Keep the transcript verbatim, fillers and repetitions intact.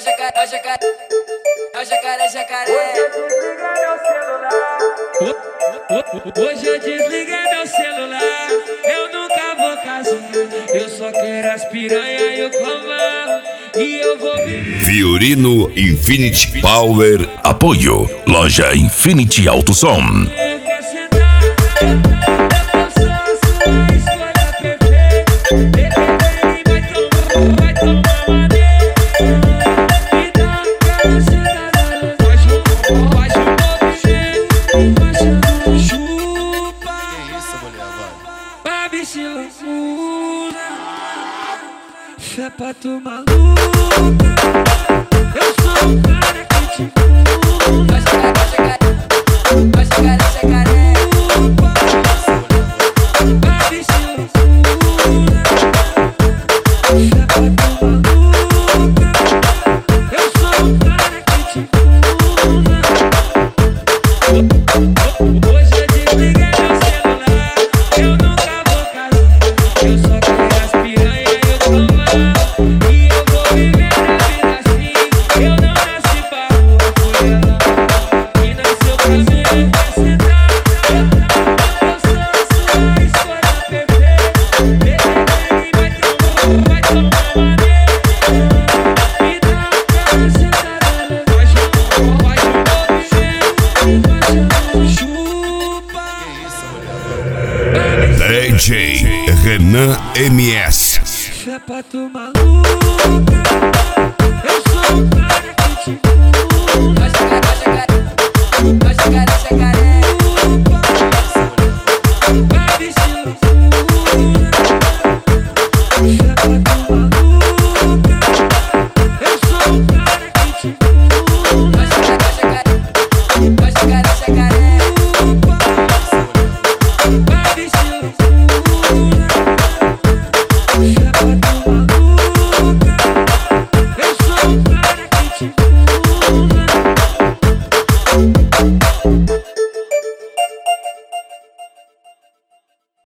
jacaré, é o jacaré, é o jacaré, jacaré. Hoje eu desliguei meu celular, eu nunca vou casar. Eu só quero as piranha e o comão, e eu vou viver. Fiorino Infinity Power. Apoio Loja Infinity Alto Som. Sapato maluco, eu sou um cara que te muda. É o jacaré, é o jacaré, é D J Renan M S. Sapato maluco, eu sou um cara que te muda. o jacaré, é o jacaré, é o jacaré. Eu sou um cara que te muda. É o jacaré, é o jacaré, é o jacaré, jacaré.